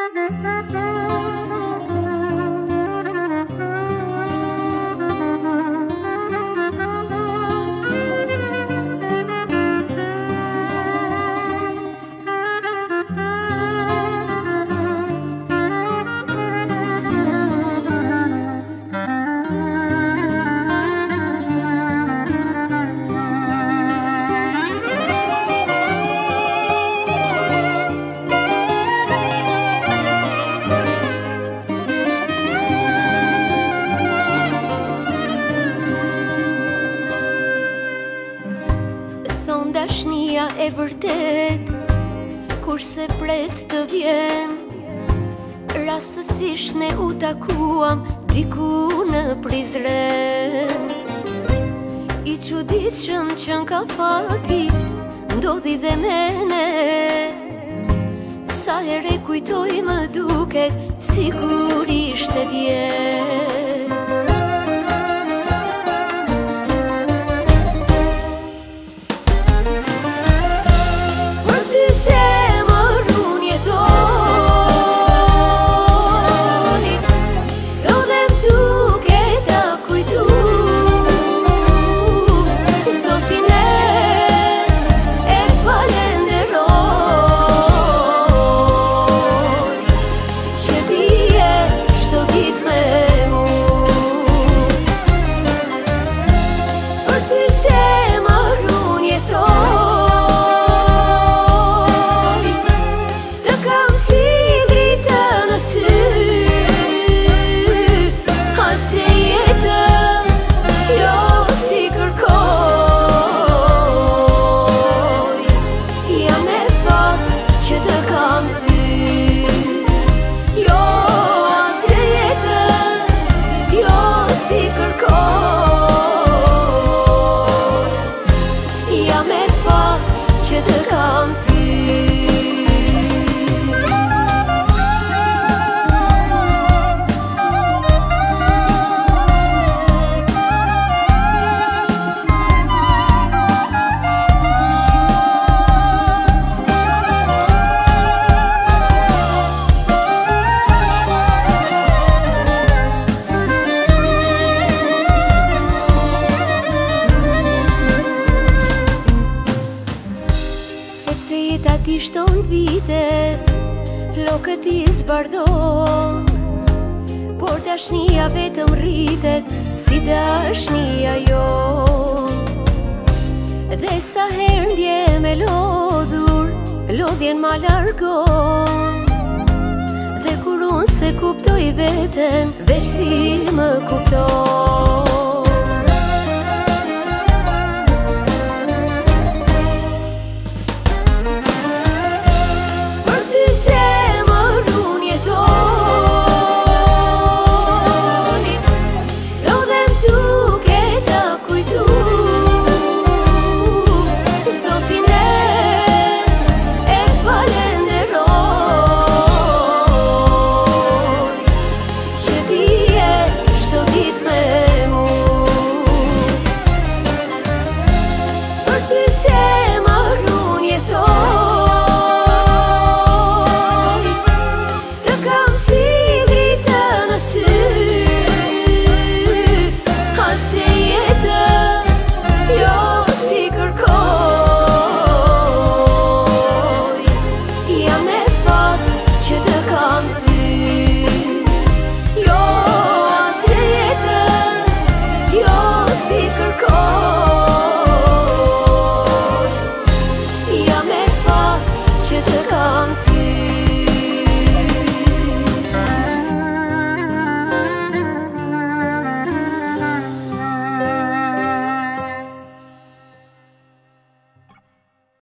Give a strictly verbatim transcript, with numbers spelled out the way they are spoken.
Dashnia e vërtet, kurse pret të vjen, rastësisht ne u takuam diku në Prizren. I çuditshëm që ka fati, ndodhi dhe me ne. Sa herë kujtoj më duket sikur ishte dje. Sepse jeta ti shton vite, flokët i zbardon, por dashnia vetëm rritet si dashnia jon. Dhe sa herë ndje me lodhur, lodhjen ma largon. Dhe kur unë se kuptoj veten, veç ti më kupton. Jam e fat që të kam ty.